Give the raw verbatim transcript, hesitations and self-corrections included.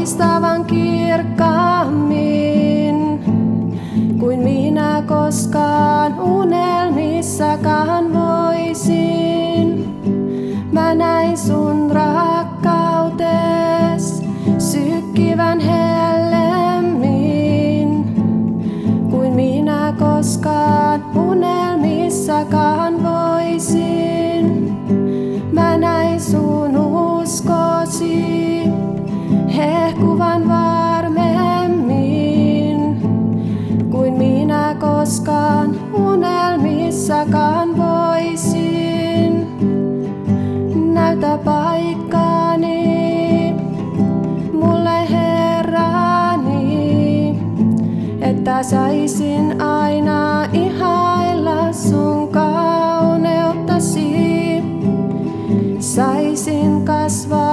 loistavan kirkkaammin kuin minä koskaan unelmissakaan voisin. Mä näin sun rakkautes sykkivän hellemmin kuin minä koskaan unelmissakaan voisin. Mä näin sun uskosi hehkuvan varmemmin kuin minä koskaan unelmissakaan voisin. Näytä paikkaani mulle, Herrani, että saisin aina ihailla sun kauneuttasi. Saisin kasvaa